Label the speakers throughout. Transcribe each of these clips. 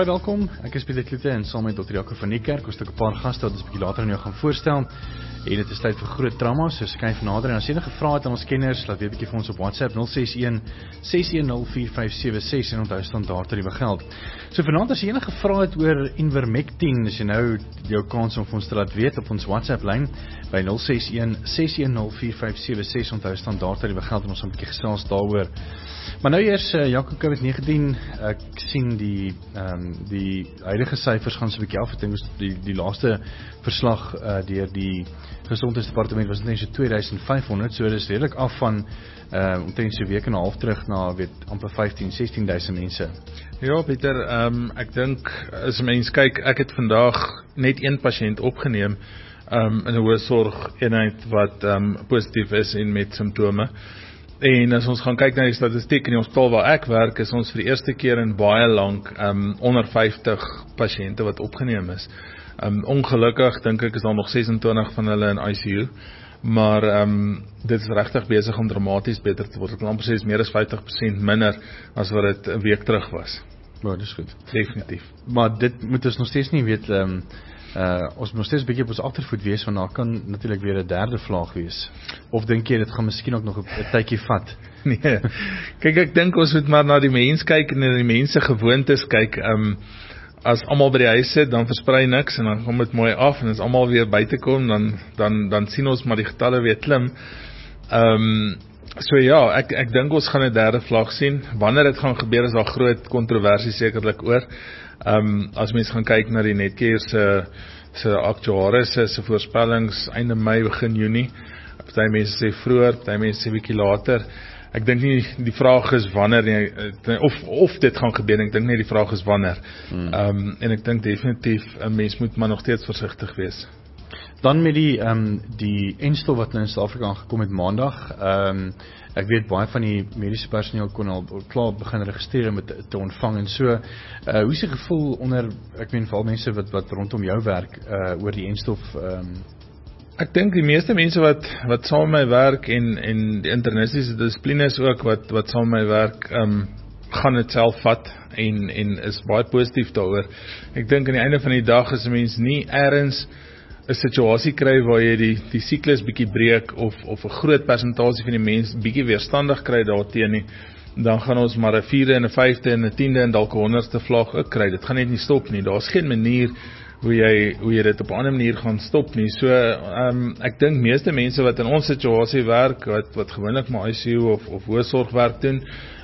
Speaker 1: Baie welkom, ek is Pieter Kloete en saam met Dr. Jaco van Niekerk, ons het 'n paar gaste wat ons 'n bietjie later aan jou gaan voorstel. En dit is tyd vir groot drama, so skryf nader en as jy enige vrae het aan ons kenners, laat weet 'n bietjie vir ons op WhatsApp 061 610 4576 en onthou standaard tariewe geld. So vanaand as jy enige vrae het oor Ivermectin, is jy nou jou kans om vir ons te laat weet op ons WhatsApp lyn by 061 610 4576, onthou standaard tariewe geld en ons gaan 'n bietjie gesels daaroor. Maar nou eers Jaco, COVID-19, ek sien die huidige syfers gaan so 'n bietjie af. Ek dink die laaste verslag deur die Gesondheidsdepartement was net so 2500, so dit is redelik af van omtrent so 'n week en 'n half terug na amper 15-16 000 mense.
Speaker 2: Ja, Pieter, ek dink as 'n mens kyk, ek het vandag net een pasiënt opgeneem in 'n hoë sorgeenheid wat positief is en met simptome. En as ons gaan kyk na die statistiek in die hospitaal waar ek werk, is ons vir die eerste keer in baie lank onder 50 pasiënte wat opgeneem is. Ongelukkig dink ek is daar nog 26 van hulle in ICU, maar dit is regtig besig om dramaties beter te word. Ek kan amper sê is meer as 50% minder as wat dit 'n week terug was.
Speaker 1: Ja, dis goed.
Speaker 2: Definitief.
Speaker 1: Maar dit moet ons nog steeds nie weet, ons moet nog steeds 'n bietjie op ons agtervoet wees, want daar kan natuurlik weer 'n derde vlaag wees. Of dink jy dit gaan miskien ook nog 'n tydjie vat?
Speaker 2: Nee. Kyk, ek dink ons moet maar na die mens kyk en na die mense gewoontes kyk. As almal by die huis sit, dan versprei niks en dan kom dit mooi af en as almal weer buite kom, dan sien ons maar die getalle weer klim. So ja, ek dink ons gaan 'n derde vlaag sien. Wanneer dit gaan gebeur is daar groot kontroversie sekerlik oor. As mens gaan kyk na die Netcare se aktuaries se voorspellings einde Mei begin Junie. Party mense sê vroeër, party mense sê bietjie later. Ek dink nie die vraag is wanneer nie, of dit gaan gebeur, ek dink nie die vraag is wanneer. En ek dink definitief 'n mens moet maar nog steeds versigtig wees.
Speaker 1: Dan met die enstof wat nou in Suid-Afrika aangekom het maandag. Ek weet baie van die mediese personeel kon al klaar begin registreer om te ontvang en so. Hoe is die gevoel onder, ek meen veral mense wat rondom jou werk oor die enstof?
Speaker 2: Ek dink die meeste mense wat saam met my werk en die internistiese dissiplines ook wat saam met my werk gaan dit self vat en is baie positief daaroor. Ek dink aan die einde van die dag is 'n mens nie ergens 'n situasie kry waar jy die siklus bietjie breek of 'n groot persentasie van die mense bietjie weerstandig kry daarteen nie, dan gaan ons maar 'n 4de en 'n 5de en 'n 10de en dalk 'n 100ste vlaag ook kry. Dit gaan net nie stop nie. Daar's geen manier hoe jy dit op 'n ander manier gaan stop nie. So ek dink meeste mense wat in ons situasie werk, wat gewoonlik maar ICU of hoë sorgwerk doen,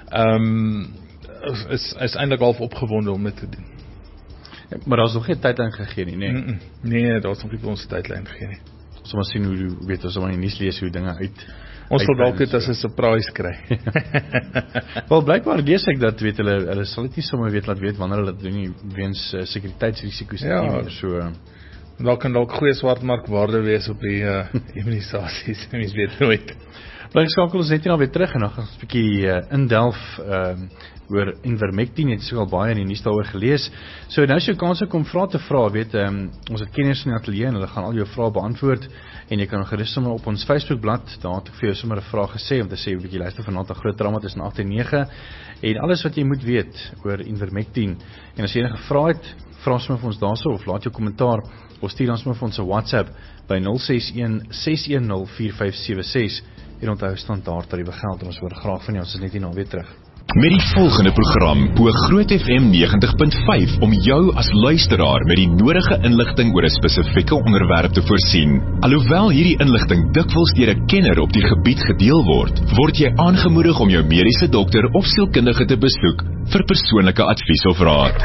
Speaker 2: is eintlik half opgewonde om dit te doen.
Speaker 1: Maar daar's nog geen tydlyn gegee nie, nee.
Speaker 2: Nee, daar's nog nie vir ons tydlyn gegee nie.
Speaker 1: Ons moet sien hoe weet ons maar in die nuus lees hoe dinge uit.
Speaker 2: Ons sal dalk dit as 'n surprise kry.
Speaker 1: Wel blykbaar lees ek dat hulle sal dit nie sommer laat weet wanneer hulle dit doen nie weens sekuriteitsrisiko's nie. So
Speaker 2: daar kan dalk goeie swartmarkwaarde wees op die immunisasies. Mens weet nooit.
Speaker 1: Bly skakel ons net hier weer terug en dan gaan ons 'n bietjie indelf oor Ivermectin, het al baie in die nuus daaroor gelees. So nou is jou kans om vrae te vra, weet ons het kenners in die ateljee en hulle gaan al jou vrae beantwoord en jy kan gerus sommer op ons Facebookblad, daar het ek vir jou sommer 'n vraag gesê om te sê 'n bietjie luister vanaand 'n groot drama tussen 8 en 9 en alles wat jy moet weet oor Ivermectin. En as jy enige vrae het, vra sommer vir ons daarso of laat jou kommentaar of stuur ons sommer vir ons 'n WhatsApp by 061 610 4576 en onthou standaard tariewe geld en ons hoor graag van jou. Ons is net hier na weer terug.
Speaker 3: Met die volgende program bo Groot FM 90.5 om jou as luisteraar met die nodige inligting oor 'n spesifieke onderwerp te voorsien. Alhoewel hierdie inligting dikwels deur 'n kenner op die gebied gedeel word jy aangemoedig om jou mediese dokter of sielkundige te besoek vir persoonlike advies of raad.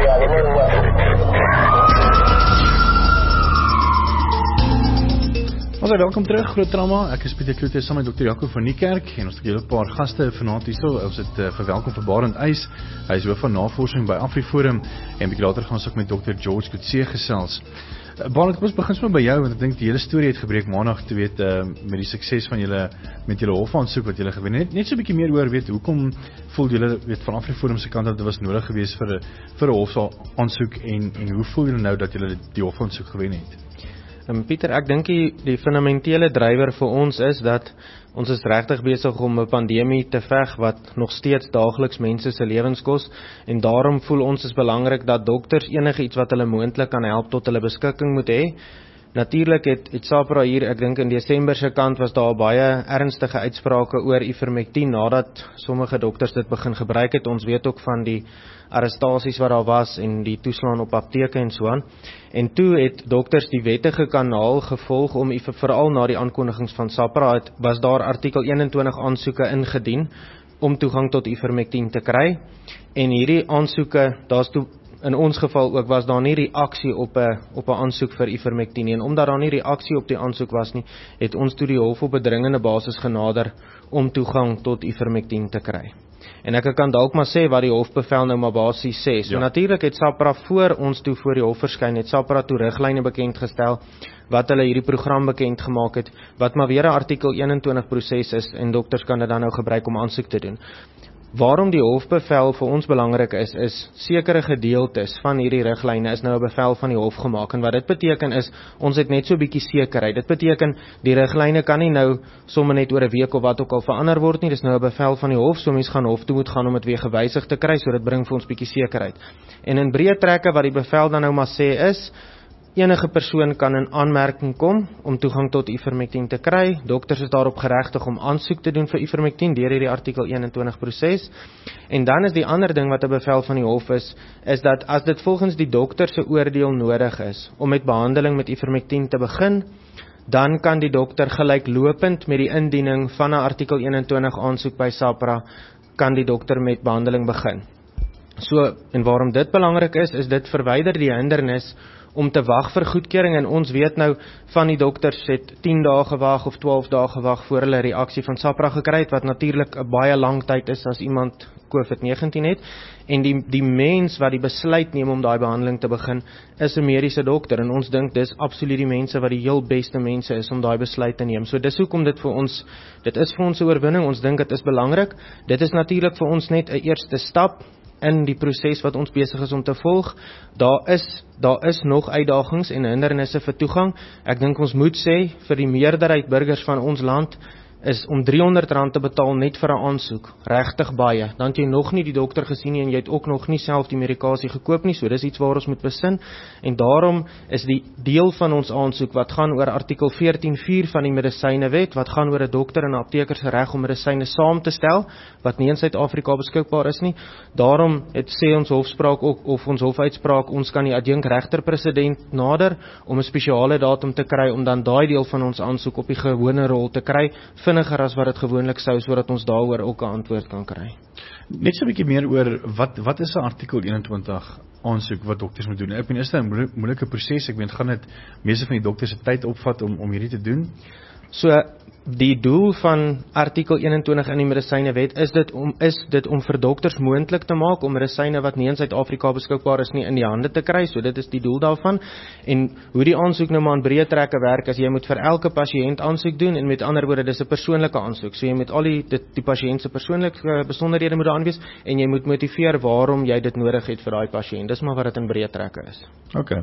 Speaker 1: Welkom terug, Groot Drama. Ek is Pieter Kloete saam met Dr. Jaco van Niekerk en ons het 'n paar gaste vanaand hierso. Ons het verwelkom vir Barend Eis. Hy is hoof van navorsing by AfriForum en bietjie later gaan ons ook met Dr. George Coetzee gesels. Barend, kom ons begin sommer by jou want ek dink die hele storie het gebreek maandag te weet met die sukses van julle met julle hofaansoek wat julle gewen het. Net so 'n bietjie meer oor weet hoekom voel julle weet van AfriForum se kant dat dit was nodig geweest vir 'n hofaansoek en hoe voel julle nou dat julle die hofaansoek gewen het?
Speaker 4: Pieter, ek dink die fundamentele drywer vir ons is dat ons is regtig besig om 'n pandemie te veg wat nog steeds daagliks mense se lewens kos, en daarom voel ons is belangrik dat dokters enige iets wat hulle moontlik kan help tot hulle beskikking moet hê. Natuurlik het SAHPRA hier, ek dink in Desember se kant was daar baie ernstige uitsprake oor ivermectin nadat sommige dokters dit begin gebruik het. Ons weet ook van die arrestasies wat daar was en die toeslaan op apteke en so aan. En toe het dokters die wettige kanaal gevolg om veral na die aankondigings van SAHPRA was daar artikel 21 aansoeke ingedien om toegang tot ivermectin te kry. En hierdie aansoeke, daar's toe in ons geval ook was daar nie reaksie op 'n aansoek vir ivermectin nie, en omdat daar nie reaksie op die aansoek was nie, het ons toe die hof op 'n dringende basis genader om toegang tot ivermectin te kry. En ek kan dalk maar sê wat die hofbevel nou maar basies sê. So natuurlik het SAHPRA voor ons toe voor die hof verskyn, het SAHPRA toe riglyne bekend gestel wat hulle hierdie program bekend gemaak het, wat maar weer 'n artikel 21 proses is, en dokters kan dit dan nou gebruik om aansoek te doen. Waarom die hofbevel vir ons belangrik is sekere gedeeltes van hierdie riglyne is nou 'n bevel van die hof gemaak, en wat dit beteken is, ons het net so 'n bietjie sekerheid. Dit beteken, die riglyne kan nie nou sommer net oor 'n week of wat ook al verander word nie, dis nou 'n bevel van die hof, so mens gaan hof toe moet gaan om dit weer gewysig te kry, so dit bring vir ons bietjie sekerheid. En in breë trekke wat die bevel dan nou maar sê is, enige persoon kan in aanmerking kom om toegang tot ivermectin te kry. Dokters is daarop geregtig om aansoek te doen vir ivermectin deur hierdie artikel 21 proses. En dan is die ander ding wat 'n bevel van die hof is dat as dit volgens die dokter se oordeel nodig is om met behandeling met ivermectin te begin, dan kan die dokter gelyklopend met die indiening van 'n artikel 21 aansoek by SAHPRA kan die dokter met behandeling begin. So, en waarom dit belangrik is dit verwyder die hindernis om te wag vir goedkeuring, en ons weet nou van die dokters het 10 dae gewag of 12 dae gewag voor hulle reaksie van SAHPRA gekry het, wat natuurlik 'n baie lang tyd is as iemand COVID-19 het, en die mens wat die besluit neem om daai behandeling te begin, is 'n mediese dokter, en ons dink dis absoluut die mense wat die heel beste mense is om daai besluit te neem. So dis hoekom dit is vir ons 'n oorwinning, ons dink dit is belangrik. Dit is natuurlik vir ons net 'n eerste stap in die proses wat ons besig is om te volg. Daar is nog uitdagings en hindernisse vir toegang. Ek dink ons moet sê, vir die meerderheid burgers van ons land, is om R300 te betaal net vir 'n aansoek regtig baie. Dan het jy nog nie die dokter gesien nie, en jy het ook nog nie self die medikasie gekoop nie, so dis iets waar ons moet besin. En daarom is die deel van ons aansoek wat gaan oor artikel 14.4 van die medisynewet, wat gaan oor 'n dokter en 'n apteker se reg om medisyne saam te stel wat nie in Suid-Afrika beskikbaar is nie. Daarom sê ons hofspraak ook, of ons hofuitspraak, ons kan die adjunk regter-president nader om 'n spesiale datum te kry om dan daai deel van ons aansoek op die gewone rol te kry, vinniger as wat dit gewoonlik sou, sodat ons daaroor ook 'n antwoord kan kry.
Speaker 1: Net so 'n bietjie meer oor wat is 'n artikel 21 aansoek wat dokters moet doen? Ek meen, is dit 'n moeilike proses? Ek meen, gaan dit meeste van die dokters se tyd opvat om hierdie te doen?
Speaker 4: So, die doel van artikel 21 in die medisynewet is dit om vir dokters moontlik te maak om medisyne wat nie in Suid-Afrika beskikbaar is nie in die hande te kry. So dit is die doel daarvan. En hoe die aansoek nou maar in breë trekke werk, as jy moet vir elke pasiënt aansoek doen, en met ander woorde, dis 'n persoonlike aansoek. So jy moet al die pasiënt se persoonlike besonderhede moet daar aanwees, en jy moet motiveer waarom jy dit nodig het vir daai pasiënt. Dis maar wat dit in breë trekke is.
Speaker 1: Okay.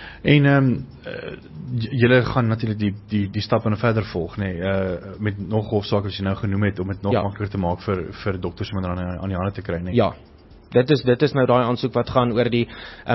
Speaker 1: En julle gaan natuurlik die stappe nou verder volg, nee, met nog hofsaake wat jy nou genoem het, om dit nog makliker te maak vir dokters om dit aan die hande te kry, nee?
Speaker 4: Ja. Dit is nou daai aansoek wat gaan oor die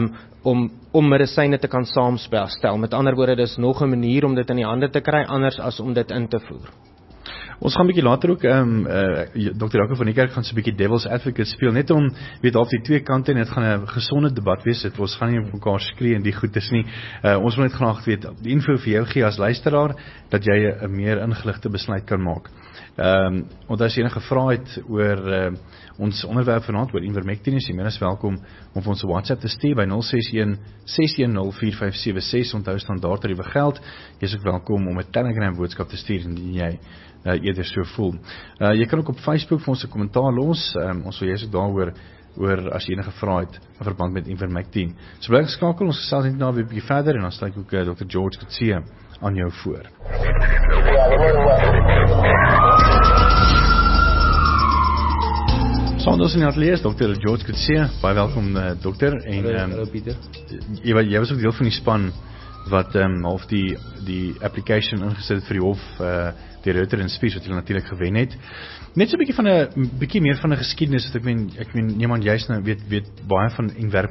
Speaker 4: om medisyne te kan saamstel. Met ander woorde, dis nog 'n manier om dit in die hande te kry, anders as om dit in te voer.
Speaker 1: Ons gaan 'n bietjie later ook Dr. Jaco van die Kerk gaan so 'n bietjie devil's advocate speel, net om weet op die twee kante, en dit gaan 'n gesonde debat wees. Ons gaan nie op mekaar skree en die goed is nie. Ons wil net graag weet, die info vir jou gee as luisteraar, dat jy 'n meer ingeligte besluit kan maak. Want as jy enige vrae het oor ons onderwerp vanaand, oor ivermectin, is jy meer as welkom om vir ons 'n WhatsApp te stuur by 061 610 4576. Onthou, standaard tariewe geld. Jy is ook welkom om 'n Telegram boodskap te stuur indien jy eerder so voel. Jy kan ook op Facebook vir ons 'n kommentaar los. Ons wil jy's ook daaroor as jy enige vrae het in verband met ivermectin. So bly geskakel, ons gesels net nou 'n bietjie verder, en dan stel ek ook Dr. George Coetzee aan jou voor. Saam ons in die ateljee is Dr. George Coetzee. Baie welkom, dokter. En
Speaker 5: Hallo Pieter.
Speaker 1: Jy was ook deel van die span wat half die application ingesit het vir die hof die Rutter en Spies wat hulle natuurlik gewen het. Net so 'n bietjie meer van 'n geskiedenis wat ek meen niemand juist nou weet baie van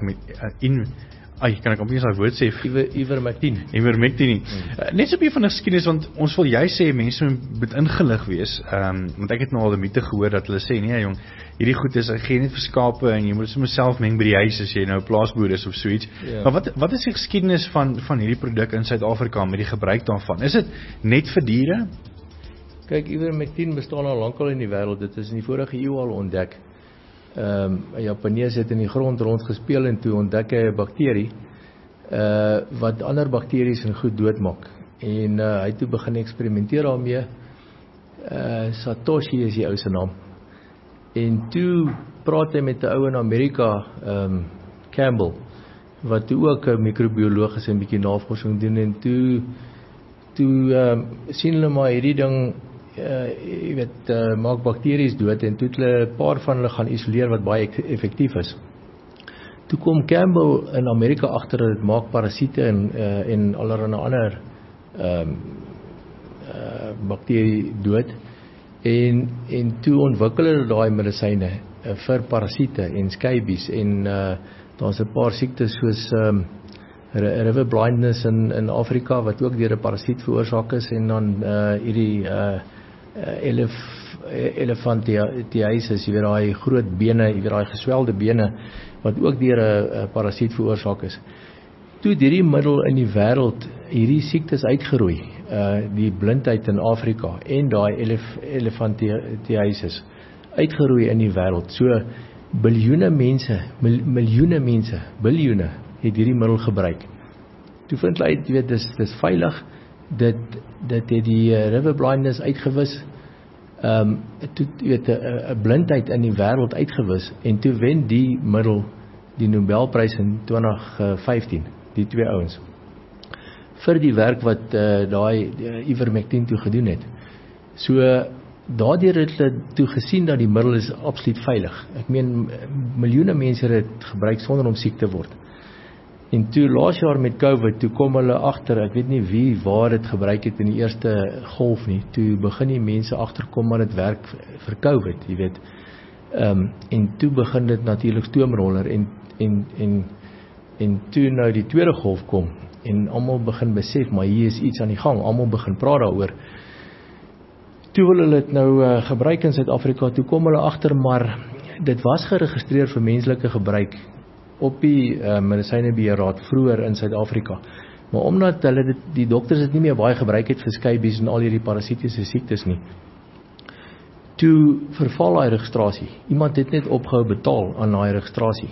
Speaker 1: kan ek amper nie sy woord sê ivermectin. Net so 'n bietjie van 'n geskiedenis want ons wil jy sê mense moet ingelig wees. Want ek het nou al 'n mite gehoor dat hulle sê nee jong, hierdie goed is gee net vir skape en jy moet dit sommer self meng by die huis as jy nou 'n plaasboer is of so iets. Maar wat is die geskiedenis van hierdie produk in Suid-Afrika met die gebruik daarvan? Is dit net vir diere?
Speaker 5: Kyk, ivermectin bestaan al lankal in die wêreld. Dit is in die vorige eeu al ontdek. 'n Japanees het in die grond rondgespeel en toe ontdek hy 'n bakterie wat ander bakteries en goed doodmaak. En hy het toe begin eksperimenteer daarmee. Satoshi is die ou se naam. En toe praat hy met 'n ou in Amerika, Campbell, wat toe ook 'n microbioloog is en 'n bietjie navorsing doen en toe sien hulle maar hierdie ding maak bakteries dood en toe het hulle 'n paar van hulle gaan isoleer wat baie effektief is. Toe kom Campbell in Amerika agter dat dit maak parasiete en allerlei ander bakterie dood en toe ontwikkel hulle daai medisyne vir parasiete en scabies en daar's 'n paar siektes soos river blindness in Afrika wat ook deur 'n parasiet veroorsaak is en dan hierdie elephantiasis, jy weet daai groot bene, jy weet daai geswelde bene wat ook deur 'n parasiet veroorsaak is. Toe hierdie middel in die wêreld hierdie siektes uitgeroei, die blindheid in Afrika en daai elephantiasis uitgeroei in die wêreld. So biljoene mense het hierdie middel gebruik. Toe vind hulle uit, jy weet, dis veilig. Dit het die river blindness uitgewis. Toe weet 'n blindheid in die wêreld uitgewis en toe wen die middel die Nobelprys in 2015, die twee ouens. Vir die werk wat daai ivermectin toe gedoen het. So daardeur het hulle toe gesien dat die middel is absoluut veilig. Ek meen miljoene mense het dit gebruik sonder om siek te word. En toe laas jaar met COVID, toe kom hulle agter, ek weet nie waar dit gebruik het in die eerste golf nie, toe begin die mense agterkom maar dit werk vir COVID, jy weet. En toe begin dit natuurlik stoomroller en toe nou die tweede golf kom en almal begin besef, maar hier is iets aan die gang, almal begin praat daaroor. Toe wil hulle dit nou gebruik in Suid-Afrika, toe kom hulle agter maar dit was geregistreer vir menslike gebruik op die medisynebeheerraad vroeër in Suid-Afrika. Maar omdat hulle die dokters dit nie meer baie gebruik het vir scabies en al hierdie parasitiese siektes nie, toe verval daai registrasie. Iemand het net opgehou betaal aan daai registrasie.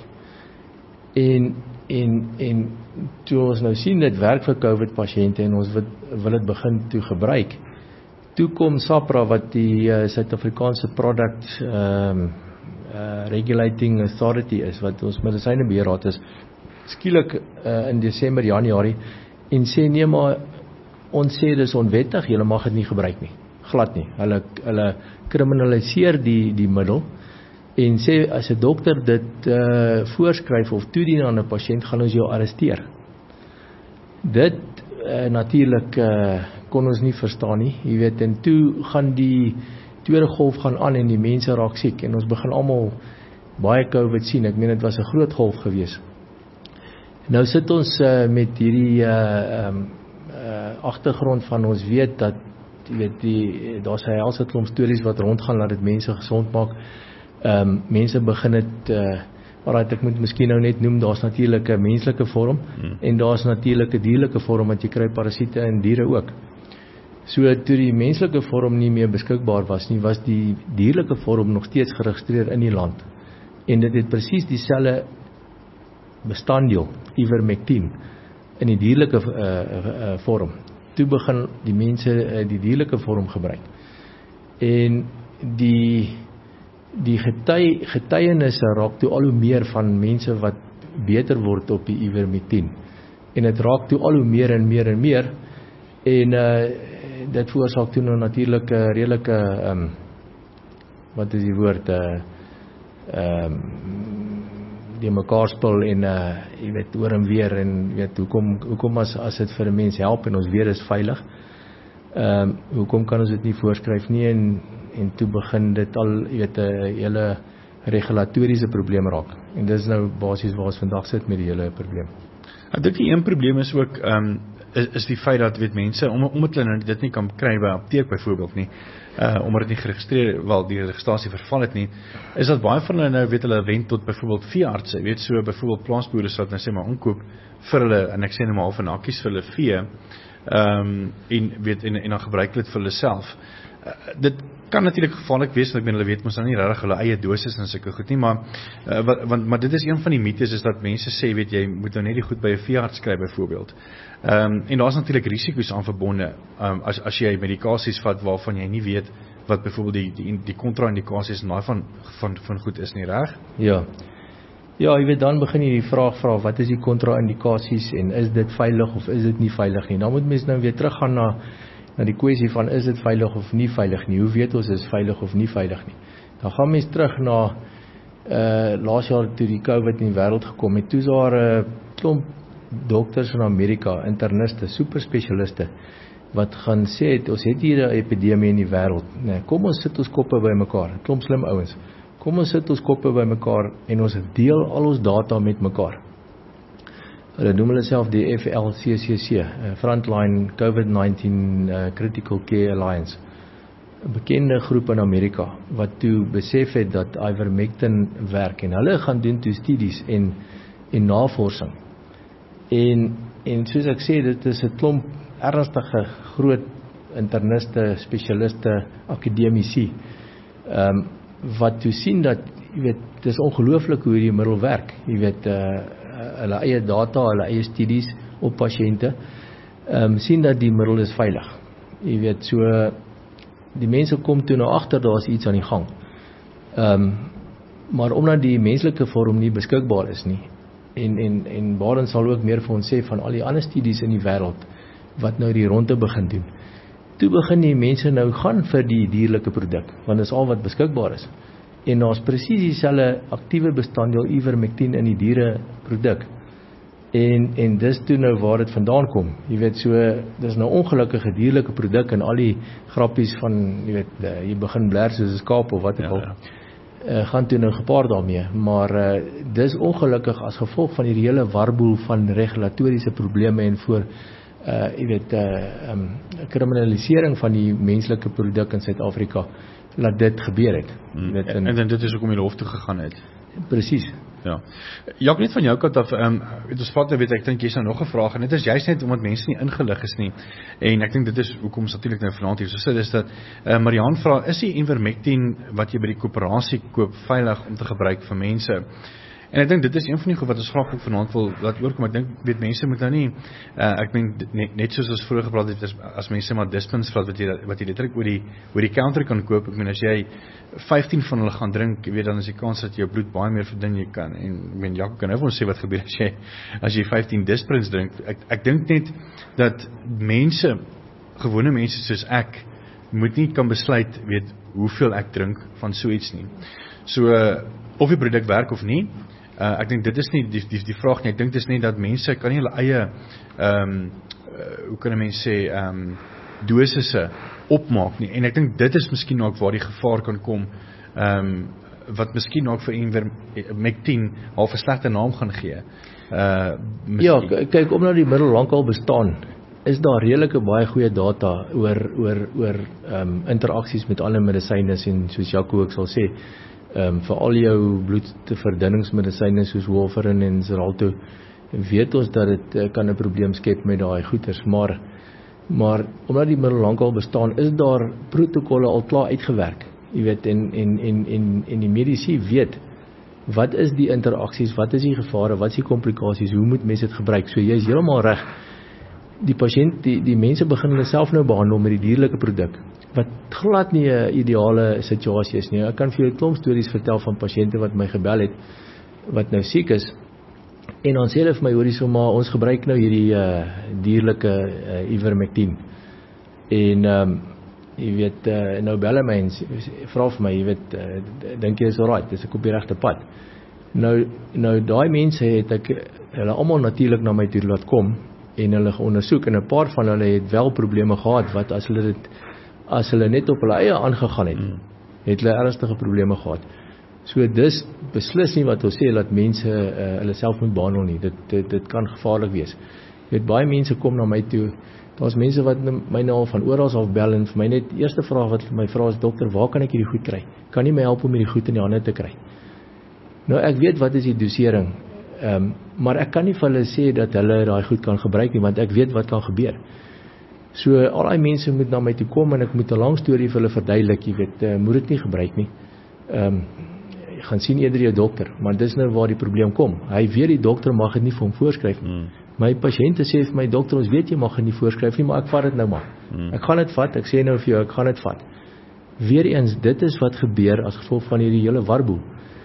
Speaker 5: En toe ons nou sien dit werk vir COVID pasiënte en ons wil dit begin toe gebruik. Toe kom SAPRA wat die Suid-Afrikaanse Product Regulating Authority is, wat ons medisynebeheerraad is, skielik in Desember, Januarie, en sê nee maar, ons sê dis onwettig, julle mag dit nie gebruik nie, glad nie. Hulle kriminaliseer die middel, en sê as 'n dokter dit voorskryf of toedien aan 'n pasiënt, gaan ons jou arresteer. Dit natuurlik kon ons nie verstaan nie, jy weet, en toe gaan die tweede golf gaan aan en die mense raak siek en ons begin almal baie COVID sien. Ek meen dit was 'n groot golf gewees. Nou sit ons met hierdie agtergrond van ons weet dat jy weet daar's 'n helse klomp stories wat rondgaan dat dit mense gesond maak. Mense begin dit alright, ek moet miskien nou net noem, daar's natuurlik 'n menslike vorm en daar's natuurlik 'n dierlike vorm wat jy kry parasiete in diere ook. So toe die menslike vorm nie meer beskikbaar was nie, was die dierlike vorm nog steeds geregistreer in die land. En dit het presies dieselfde bestanddeel, ivermectin, in die dierlike vorm. Toe begin die mense die dierlike vorm gebruik. En die getuienisse raak toe al hoe meer van mense wat beter word op die ivermectin. En dit raak toe al hoe meer en meer en meer. En dit veroorsaak toe nou natuurlik 'n redelike wat is die woord die mekaar spil en jy weet oor en weer en weet hoekom as dit vir 'n mens help en ons weet is veilig. Hoekom kan ons dit nie voorskryf nie en toe begin dit al jy weet 'n hele regulatoriese probleem raak. En dis nou basies waar ons vandag sit met die hele probleem.
Speaker 1: Ek dink die een probleem is ook is die feit dat weet mense omdat hulle nou dit nie kan kry by apteek byvoorbeeld nie, omdat dit nie geregistreer die registrasie verval het nie, is dat baie van hulle nou weet hulle wend tot byvoorbeeld veeartse, weet so byvoorbeeld plaasboere sal nou sê maar inkoop vir hulle en ek sê net maar half en hakkies vir hulle vee en dan gebruik hulle dit vir hulle self. Dit kan natuurlik gevaarlik wees, want ek meen hulle weet mos nou nie regtig hulle eie dosis en sulke goed nie, maar dit is een van die mites is dat mense sê weet jy moet nou net die goed by 'n veearts kry byvoorbeeld. En daar's natuurlik risiko's aan verbonde as jy medikasies vat waarvan jy nie weet wat byvoorbeeld die kontra-indikasies en daai van goed is nie, reg?
Speaker 5: Ja, jy weet dan begin jy die vraag vra wat is die kontra-indikasies en is dit veilig of is dit nie veilig nie. Dan moet mens nou weer teruggaan na die kwessie van is dit veilig of nie veilig nie. Hoe weet ons is veilig of nie veilig nie? Dan gaan mens terug na laas jaar toe die COVID in die wêreld gekom het. Toe's daar 'n klomp dokters in Amerika, interniste, superspesialiste wat gaan sê het, ons het hier 'n epidemie in die wêreld. Nee, kom ons sit ons koppe bymekaar. 'n Klomp slim ouens. Kom ons sit ons koppe bymekaar en ons deel al ons data met mekaar. Hulle noem hulle self die FLCCC, Frontline COVID-19 Critical Care Alliance. 'n Bekende groep in Amerika wat toe besef het dat ivermectin werk en hulle gaan doen toe studies en navorsing. En soos ek sê, dit is 'n klomp ernstige groot interniste, spesialiste, akademici wat toe sien dat jy weet, dit is ongelooflik hoe die middel werk. Jy weet hulle eie data, hulle eie studies op pasiënte sien dat die middel is veilig. Jy weet so die mense kom toe nou agter daar's iets aan die gang. Maar omdat die menslike vorm nie beskikbaar is nie en Baden sal ook meer vir ons sê van al die ander studies in die wêreld wat nou die ronde begin doen. Toe begin die mense nou gaan vir die dierlike produk, want dit is al wat beskikbaar is. En daar's presies dieselfde aktiewe bestanddeel ivermectin in die diere produk. En dis toe nou waar dit vandaan kom. Jy weet so, dis nou ongelukkige dierlike produk en al die grappies van jy weet jy begin bler soos 'n skaap of wat ook al. Gaan toe nou gepaard daarmee, maar dis ongelukkig as gevolg van hierdie hele warboel van regulatoriese probleme en voor jy weet kriminalisering van die menslike produk in Suid-Afrika laat dit gebeur het.
Speaker 1: En dit is ook om die hof toe gegaan het.
Speaker 5: Presies.
Speaker 1: Ja. Jacques, net van jou kant af, ons vat nou weet ek dink jy's nou nog 'n vraag en dit is juist net omdat mense nie ingelig is nie. En ek dink dit is hoekom ons natuurlik nou vanaand hier so sit is dat Mariaan vra, is die ivermectin wat jy by die koöperasie koop veilig om te gebruik vir mense? En ek dink dit is een van die goed wat ons graag ook vanaand wil laat oorkom. Ek dink weet mense moet nou nie ek meen net soos ons vroeër gepraat het as mense maar dispens vat wat jy letterlik oor die counter kan koop. Ek meen as jy 15 van hulle gaan drink, weet dan is die kans dat jou bloed baie meer verdun jy kan. En ek meen Jakob kan nou vir ons sê wat gebeur as jy 15 Disprins drink. Ek dink net dat mense, gewone mense soos ek moet nie kan besluit weet hoeveel ek drink van so iets nie. So of die produk werk of nie. Ek dink dit is nie die vraag nie. Ek dink dit is nie dat mense kan nie hulle eie hoe kan 'n mens sê dosisse opmaak nie. En ek dink dit is miskien ook waar die gevaar kan kom wat miskien ook vir ivermectin half 'n slegte naam gaan gee.
Speaker 5: Ja, kyk omdat die middel lankal bestaan, is daar redelike baie goeie data oor interaksies met ander medisyne en soos Jaco ook sal sê vir al jou bloedverdunningsmedisyne soos warfarin en Xarelto weet ons dat dit kan 'n probleem skep met daai goeters, maar omdat die middel lankal bestaan, is daar protokolle al klaar uitgewerk. Jy weet en die mediese weet wat is die interaksies, wat is die gevare, wat is die komplikasies, hoe moet mense dit gebruik? So jy is heeltemal reg. Die pasiënt, die mense begin hulle self nou behandel met die dierlike produk, wat glad nie 'n ideale situasie is nie. Ek kan vir julle 'n klomp stories vertel van pasiënte wat my gebel het, wat nou siek is, en dan sê hulle vir my, hoorie so maar, ons gebruik nou hierdie dierlike ivermectin, en jy weet, nou bel hy my en vra vir my, jy weet, dink jy is alright, is ek op die regte pad? Nou daai mense het ek hulle almal natuurlik na my toe laat kom en hulle geondersoek en 'n paar van hulle het wel probleme gehad wat as hulle net op hulle eie aangegaan het hulle ernstige probleme gehad. So dis beslis nie wat ons sê dat mense hulle self moet behandel nie. Dit kan gevaarlik wees. Jy weet, baie mense kom na my toe. Daar's mense wat my nou al van oral af bel en vir my net eerste vraag wat vir my vra is, dokter, waar kan ek hierdie goed kry? Kan jy my help om hierdie goed in die hande te kry? Nou ek weet wat is die dosering, maar ek kan nie vir hulle sê dat hulle daai goed kan gebruik nie, want ek weet wat kan gebeur. So al die mense moet na my toe kom en ek moet 'n lang storie vir hulle verduidelik, jy weet, moet dit nie gebruik nie. Jy gaan sien eerder jou dokter, maar dis nou waar die probleem kom. Hy weet die dokter mag dit nie vir hom voorskryf nie. My pasiënte sê vir my, dokter, ons weet jy mag dit nie voorskryf nie, maar ek vat dit nou maar. Ek gaan dit vat, ek sê nou vir jou, ek gaan dit vat. Weereens, dit is wat gebeur as gevolg van hierdie hele warboel.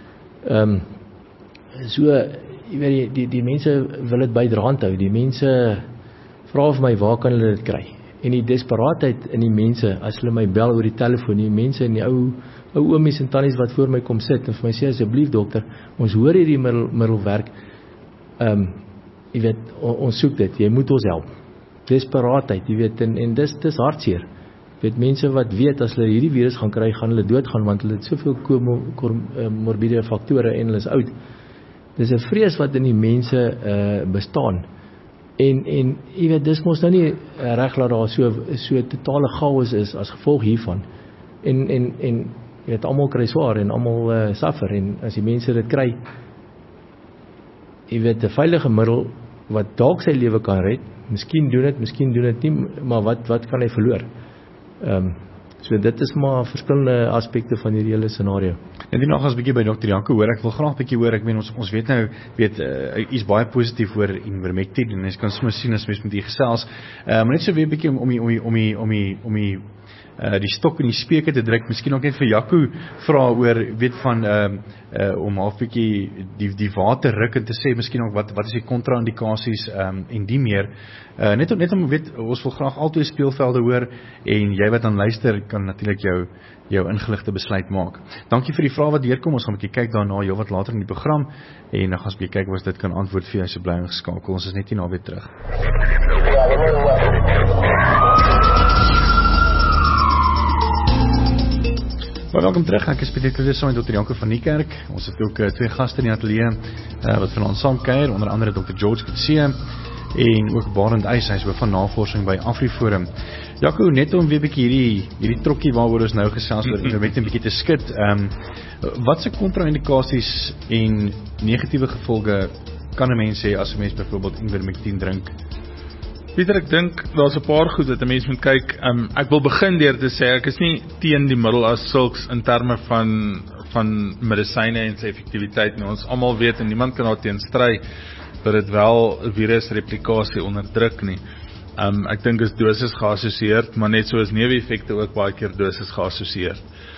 Speaker 5: So, jy weet, die mense wil dit bydraand hou, die mense vra vir my, waar kan hulle dit kry? En die desperaatheid in die mense, as hulle my bel oor die telefoon, die mense en die ou oomies en tannies wat voor my kom sit, en vir my sê, asseblief dokter, ons hoor hierdie middel werk, jy weet, ons soek dit, jy moet ons help. Desperaatheid, jy weet, en dis hartseer. Jy weet, mense wat weet, as hulle hierdie virus gaan kry, gaan hulle doodgaan, want hulle het soveel morbide faktore en hulle is oud. Dis 'n vrees wat in die mense bestaan. En jy weet, dis mos nou nie reg dat daar so totale chaos is as gevolg hiervan. En jy weet, almal kry swaar en almal suffer, en as die mense dit kry, jy weet, 'n veilige middel wat dalk sy lewe kan red, miskien doen dit nie, maar wat kan hy verloor? So dit is maar verskillende aspekte van hierdie hele scenario.
Speaker 1: En die nog as bietjie by Dr. Janko hoor, ek wil graag bietjie hoor, ek meen ons weet nou, hy's baie positief oor Ivermectin en jy kan soms sien as mens met die gesels, maar net so weer bietjie om die stok in die speke te druk, miskien ook net vir Jaco vra oor, weet van om half bietjie die water ruk en te sê, miskien ook wat is die kontra-indikasies en die meer, net om weet, ons wil graag altyd speelvelde hoor, en jy wat aan luister, kan natuurlik jou ingeligte besluit maak. Dankie vir die vraag wat deurkom, ons gaan 'n bietjie kyk daarna, heel wat later in die program, en dan gaan ons 'n bietjie kyk of ons dit kan antwoord vir jou, so bly ingeskakel, ons is net hierna weer terug. Welkom terug, ek is Pieter saam met Dr. Janko van Niekerk. Ons het ook twee gaste in die ateljee wat vanaand saam kuier, onder andere Dr. George Kutsie en ook Barend Eys, hy is hoof van navorsing by AfriForum. Jaco, net om weer 'n bietjie hierdie trokkie waaroor ons nou gesels oor Ivermectin 'n bietjie te skud. Wat se kontra-indikasies en negatiewe gevolge kan 'n mens hê as 'n mens byvoorbeeld Ivermectin drink?
Speaker 2: Pieter, ek dink daar's 'n paar goed wat 'n mens moet kyk. Ek wil begin deur te sê ek is nie teen die middel as sulks in terme van medisyne en sy effektiwiteit nie. Ons almal weet en niemand kan daarteen stry dat dit wel virusreplikasie onderdruk nie. Ek dink is dosis geassosieer, maar net so is neeweffekte ook baie keer dosis geassosieer.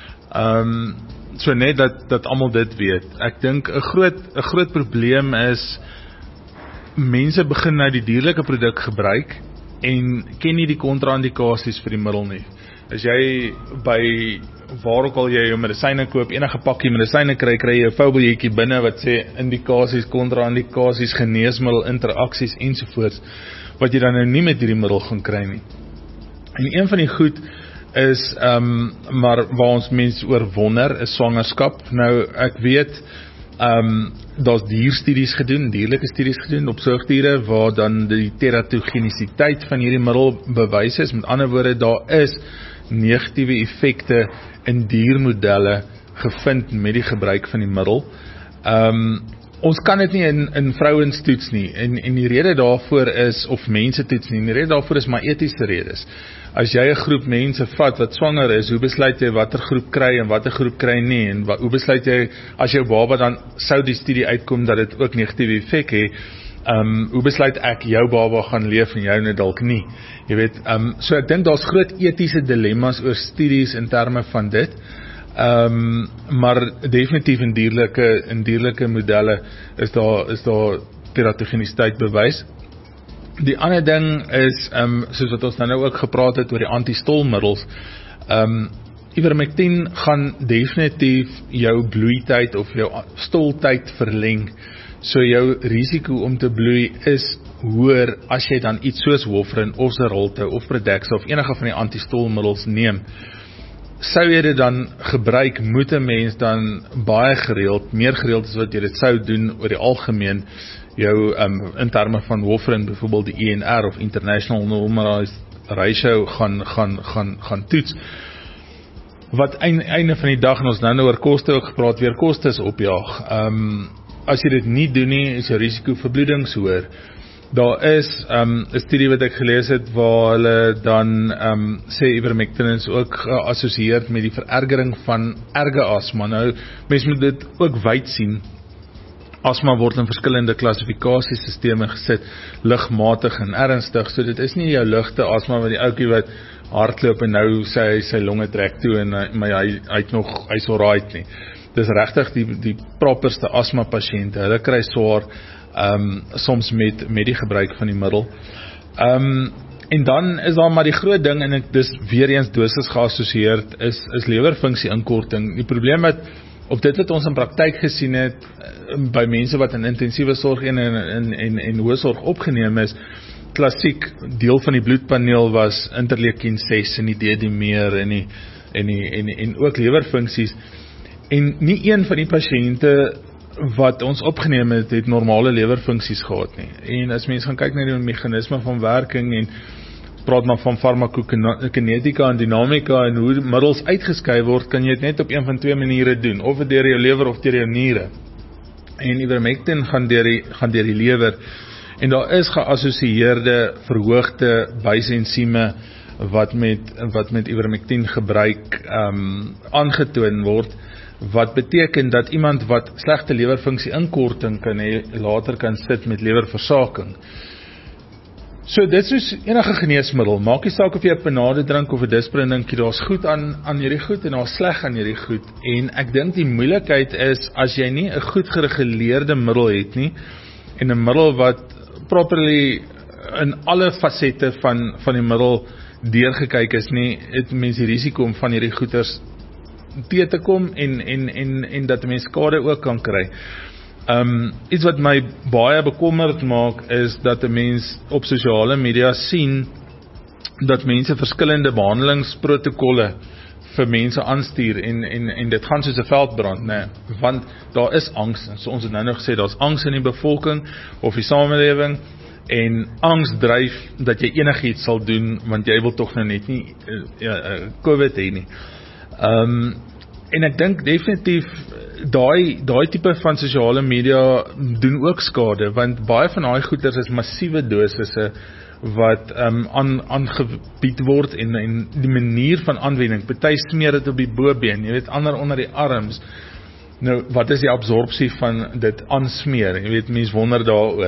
Speaker 2: So net dat almal dit weet. Ek dink 'n groot probleem is mense begin nou die dierlike produk gebruik en ken nie die kontra-indikasies vir die middel nie. As jy by waar ook al jy jou medisyne koop, enige pakkie medisyne kry jy 'n voubiljetjie binne wat sê indikasies, kontra-indikasies, geneesmiddel, interaksies ensovoorts, wat jy dan nou nie met hierdie middel gaan kry nie. En een van die goed is, maar waar ons mense oor wonder, is swangerskap. Nou, ek weet, daar's dierlike studies gedoen op soogdiere waar dan die teratogenisiteit van hierdie middel bewys is. Met ander woorde, daar is negatiewe effekte in diermodelle gevind met die gebruik van die middel. Ons kan dit nie in vrouens toets nie, en die rede daarvoor is, of mense toets nie, en die rede daarvoor is maar etiese redes. As jy 'n groep mense vat wat swanger is, hoe besluit jy watter groep kry en watter groep kry nie, en hoe besluit jy, as jou baba dan sou die studie uitkom dat dit ook negatiewe effek het, hoe besluit ek jou baba gaan leef en jou net dalk nie, jy weet, so ek dink daar's groot etiese dilemma's oor studies in terme van dit, maar definitief in dierlike modelle is daar teratogenisiteit bewys. Die ander ding is, soos wat ons nou ook gepraat het oor die antistolmiddels, Ivermectin gaan definitief jou bloeityd of jou stoltyd verleng. So jou risiko om te bloei is hoër as jy dan iets soos warfarin of Xarelto of Pradaxa of enige van die antistolmiddels neem. Sou jy dit dan gebruik, moet 'n mens dan baie gereeld, meer gereeld as wat jy dit sou doen oor die algemeen, jou in terme van warfarin, byvoorbeeld die INR of International Normalized Ratio gaan toets. Wat einde van die dag, en ons nou oor koste ook gepraat, weer kostes opjaag. As jy dit nie doen nie, is jou risiko vir bloedings hoër. Daar is 'n studie wat ek gelees het waar hulle dan sê ivermectin is ook geassosieer met die verergering van erge asma. Nou, mens moet dit ook wyd sien. Asma word in verskillende klassifikasiesisteme gesit, ligmatig en ernstig. So dit is nie jou ligte asma wat die ouetjie wat hardloop en nou sy longe trek toe en hy's alright nie. Dis regtig die properste asma pasiënte. Hulle kry swaar soms met die gebruik van die middel. En dan is daar maar die groot ding, en dis weer eens dosis geassosieerd, is lewerfunksie inkorting. Die probleem met op dit wat ons in praktyk gesien het by mense wat in intensiewe sorg en hoë sorg opgeneem is, klassiek deel van die bloedpaneel was interleukin 6 en die D-dimer en ook lewerfunksies. En nie een van die pasiënte wat ons opgeneem het normale lewerfunksies gehad nie. En as mens gaan kyk na die meganisme van werking en praat maar van farmakokinetika en dinamika en hoe middels uitgeskei word, kan jy dit net op een van twee maniere doen, of deur jou lewer of deur jou niere. En ivermectin gaan deur die lewer. En daar is geassosieerde verhoogde bysensieme wat met ivermectin gebruik aangetoon word, wat beteken dat iemand wat slegte lewerfunksie inkorting kan hê, later kan sit met lewerversaking. So dit is soos enige geneesmiddel, maak nie saak of jy 'n panade drink of 'n Disprin dink, daar's goed aan hierdie goed en daar's sleg aan hierdie goed. En ek dink die moeilikheid is as jy nie 'n goed gereguleerde middel het nie, en 'n middel wat properly in alle fasette van die middel deurgekyk is nie, het mens die risiko om van hierdie goeters te kom en dat mens skade ook kan kry. Iets wat my baie bekommerd maak is dat 'n mens op sosiale media sien dat mense verskillende behandelingsprotokolle vir mense aanstuur en dit gaan soos 'n veldbrand, nee, want daar is angs. So ons het nou nog gesê daar's angs in die bevolking of die samelewing en angs dryf dat jy enigiets sal doen want jy wil tog nou net nie COVID hê nie. En ek dink definitief daai tipe van sosiale media doen ook skade, want baie van daai goeders is massiewe dosisse wat aangebied word en die manier van aanwending, party smeer dit op die bobeen, jy weet, ander onder die arms. Nou, wat is die absorpsie van dit aansmeer? Jy weet, mense wonder daaroor.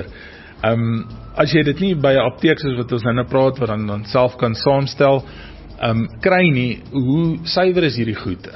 Speaker 2: As jy dit nie by 'n apteek soos wat ons nou praat, wat dan self kan saamstel, kry nie, hoe suiwer is hierdie goed?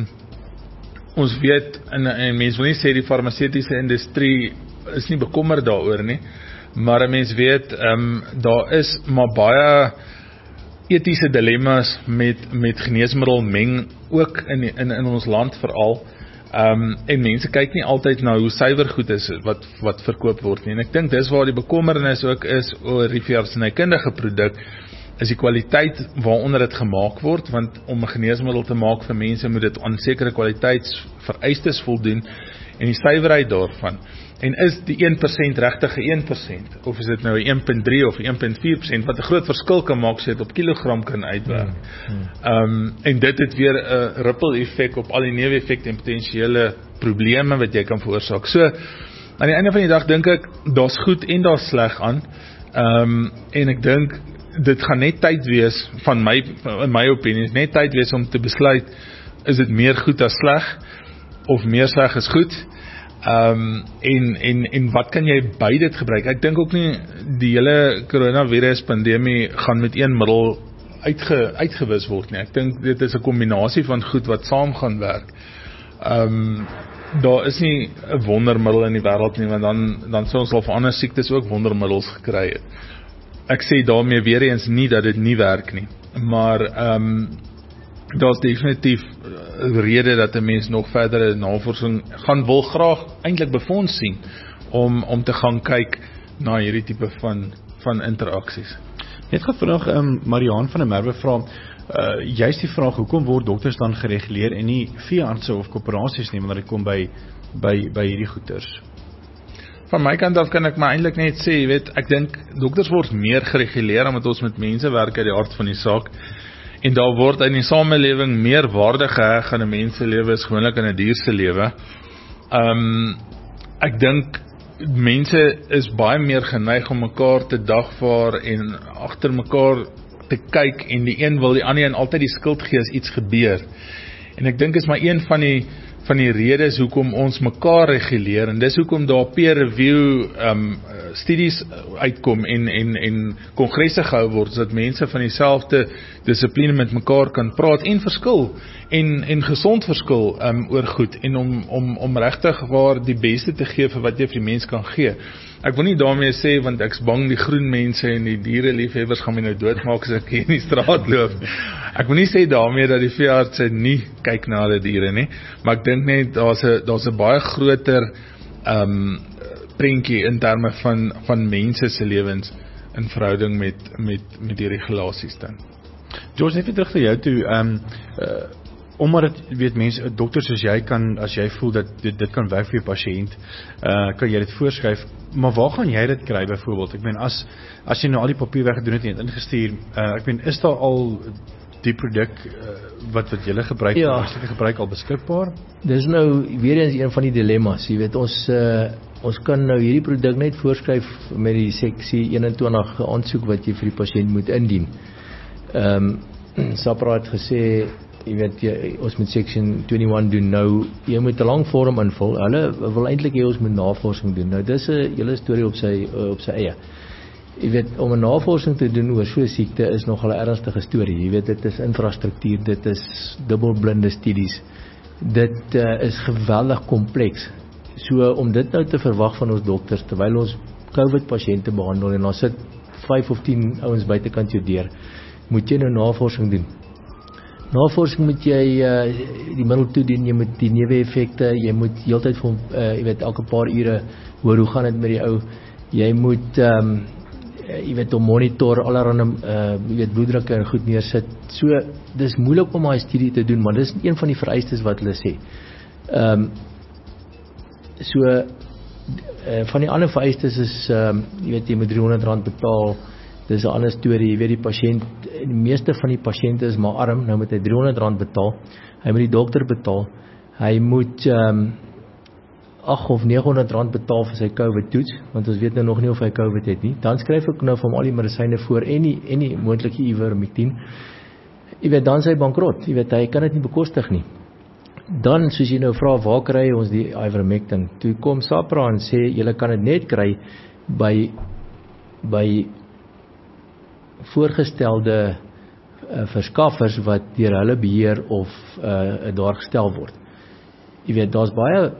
Speaker 2: Ons weet, en mense wil nie sê die farmaseutiese industrie is nie bekommerd daaroor nie, maar mens weet, daar is maar baie etiese dilemma's met geneesmiddelmeng, ook in ons land veral, en mense kyk nie altyd na hoe suiwer goed is wat verkoop word nie, en ek dink dis waar die bekommernis ook is oor die veeartsenykundige produk, is die kwaliteit waaronder dit gemaak word, want om 'n geneesmiddel te maak vir mense moet dit aan sekere kwaliteitsvereistes voldoen, en die suiwerheid daarvan. En is die 1% regtig 'n 1%, of is dit nou 'n 1.3 of 1.4%, wat 'n groot verskil kan maak as jy dit op kilogram kan uitwerk. En dit het weer 'n ripple effek op al die neeweffekte en potensiële probleme wat jy kan veroorsaak. So, aan die einde van die dag dink ek, daar's goed en daar's sleg aan, en ek dink, dit gaan net tyd wees, in my opinie, net tyd wees om te besluit, is dit meer goed as sleg, of meer sleg as goed, en wat kan jy by dit gebruik? Ek dink ook nie, die hele coronavirus pandemie gaan met een middel uitgewis word nie. Ek dink dit is 'n kombinasie van goed wat saam gaan werk. Daar is nie 'n wondermiddel in die wêreld nie, want dan sou ons al vir ander siektes ook wondermiddels gekry het. Ek sê daarmee weer eens nie dat dit nie werk nie, maar daar's definitief rede dat 'n mens nog verdere navorsing wil graag eintlik befonds sien om te gaan kyk na hierdie tipe van interaksies.
Speaker 1: Net gou vinnig Mariaan van der Merwe vra, juist die vraag, hoekom word dokters dan gereguleer en nie veeartse of koöperasies nie, wanneer dit kom by hierdie goeters?
Speaker 2: Van my kant af kan ek maar eintlik net sê, jy weet, ek dink dokters word meer gereguleer omdat ons met mense werk uit die aard van die saak. En daar word in die samelewing meer waarde geheg aan 'n mens se lewe as gewoonlik aan 'n dier se lewe. Ek dink mense is baie meer geneig om mekaar te dagvaar en agter mekaar te kyk en die een wil die ander een altyd die skuld gee as iets gebeur. En ek dink is maar een van die redes hoekom ons mekaar reguleer en dis hoekom daar peer review studies uitkom en kongresse gehou word, sodat mense van dieselfde dissipline met mekaar kan praat en verskil en gesond verskil oor goed en om regtig waar die beste te gee vir wat jy vir die mens kan gee. Ek wil nie daarmee sê, want ek's bang die groen mense en die diereliefhebbers gaan my nou doodmaak as ek hier in die straat loop. Ek wil nie sê daarmee dat die veeartse nie kyk na hulle diere nie, maar ek dink net daar's 'n baie groter prentjie in terme van mense se lewens in verhouding met die regulasies dan.
Speaker 1: George, net weer terug vir jou toe, omdat dit, weet mense, dokters soos jy kan, as jy voel dat dit kan werk vir jou pasiënt, kan jy dit voorskryf, maar waar gaan jy dit kry byvoorbeeld? Ek meen, as jy nou al die papierwerk gedoen het en het ingestuur, ek meen, is daar al die produk wat julle gebruik, gebruik al beskikbaar?
Speaker 5: Dis nou weer eens een van die dilemma's, jy weet, ons kan nou hierdie produk net voorskryf met die seksie 21 aansoek wat jy vir die pasiënt moet indien. SAPRA het gesê, jy weet, ons moet section 21 doen, nou, jy moet 'n lang vorm invul, hulle wil eintlik hê ons moet navorsing doen, nou dis 'n hele storie op sy eie. Jy weet, om 'n navorsing te doen oor so 'n siekte is nogal 'n ernstige storie, jy weet, dit is infrastruktuur, dit is dubbelblinde studies, dit is geweldig kompleks, so om dit nou te verwag van ons dokters, terwyl ons COVID pasiënte behandel, en ons sit 5 of 10 ouens buitekant jou deur, moet jy nou navorsing doen. Navorsing moet jy die middel toedien, jy moet die neeweffekte, jy moet heeltyd vir hom, jy weet, elke paar ure hoor hoe gaan dit met die ou, jy moet jy weet, om monitor allerhande jy weet, bloeddrukke en goed neersit, so dis moeilik om daai studie te doen, maar dis een van die vereistes wat hulle sê. Van die ander vereistes is jy weet, jy moet R300 betaal. Dis 'n ander storie, jy weet, die pasiënt, die meeste van die pasiënte is maar arm, nou moet hy R300 betaal, hy moet die dokter betaal, hy moet $800 of $900 betaal vir sy COVID toets, want ons weet nou nog nie of hy COVID het nie, dan skryf ek nou vir hom al die medisyne voor, en die moontlike ivermectin, jy weet, dan sy bankrot, jy weet, hy kan dit nie bekostig nie. Dan, soos jy nou vra, waar kry ons die ivermectin? Toe kom SAPRA en sê, julle kan dit net kry by voorgestelde verskaffers wat deur hulle beheer of daar gestel word. Jy weet, daar's baie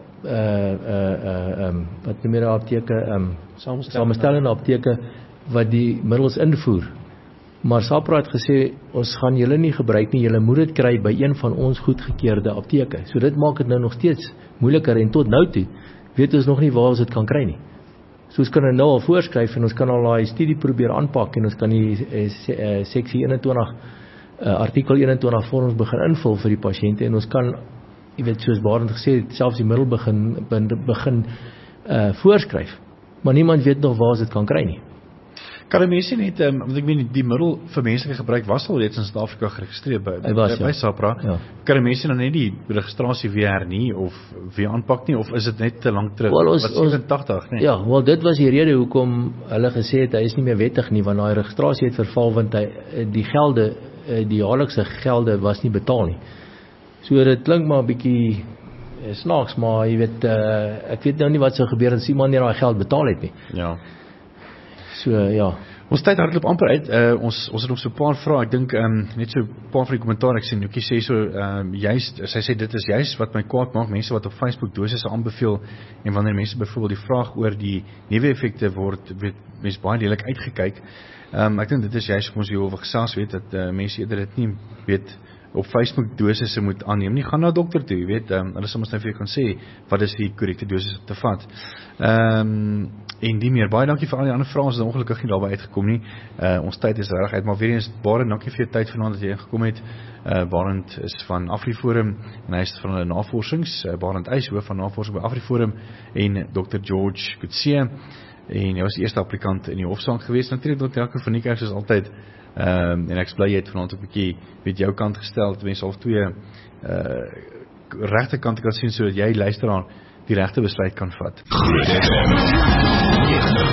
Speaker 5: wat noem jy apteke, samestellende apteke wat die middels invoer. Maar SAPRA het gesê, ons gaan julle nie gebruik nie, julle moet dit kry by een van ons goedgekeurde apteke. So dit maak dit nou nog steeds moeiliker, en tot nou toe weet ons nog nie waar ons dit kan kry nie. So ons kan dit nou al voorskryf, en ons kan al die studie probeer aanpak, en ons kan die seksie 21, artikel 21 vorms begin invul vir die pasiënte, en ons kan, jy weet, soos Barend gesê het, selfs die middel begin voorskryf, maar niemand weet nog waar ons dit kan kry nie.
Speaker 1: Kan mense net, want ek meen, die middel vir menslike gebruik was al reeds in Suid-Afrika geregistreer by SAPRA, kan mense dan net die registrasie weer hernie, of weer aanpak nie, of is dit net te lang terug, wat 87, nee?
Speaker 5: Ja, wel dit was die rede hoekom hulle gesê het, hy is nie meer wettig nie, want die registrasie het verval, want die gelde, die jaarlikse gelde was nie betaal nie. So dit klink maar 'n bietjie snaaks, maar jy weet, ek weet nou nie wat sou gebeur as iemand nie daai geld betaal het nie.
Speaker 1: Ja.
Speaker 5: So, ja.
Speaker 1: Ons tyd hardloop amper uit, ons het nog so 'n paar vrae, ek dink, net so 'n paar van die kommentaar, ek sien, Noekie sê so, sy sê dit is juist wat my kwaad maak, mense wat op Facebook dosisse aanbeveel, en wanneer mense byvoorbeeld die vraag oor die neeweffekte word, weet mense baie deelik uitgekyk, ek dink dit is juist, kom ons hieroor gesels weet, dat mense eerder dit nie weet, op Facebook dosisse moet aanneem nie, gaan na dokter toe, jy weet, hulle sal ons nou vir jou kan sê, wat is die korrekte dosis om te vat. En die meer, baie dankie vir al die ander vrae, ons is ongelukkig nie daarby uitgekom nie, ons tyd is reg uit, maar weer eens, baie dankie vir jou tyd vanaand dat jy ingekom het. Barend is van AfriForum, en hy is van hulle navorsings, Barend Eys, hoof van navorsing by AfriForum, en Dr. George Coetzee, en hy was die eerste applikant in die hofsaak geweest, natuurlijk Dr. Jaco van Niekerk soos altyd, en ek is bly jy het vanaand 'n bietjie met jou kant gestel, dat mense al twee regte kante kan sien, sodat jy luisteraar die regte besluit kan vat.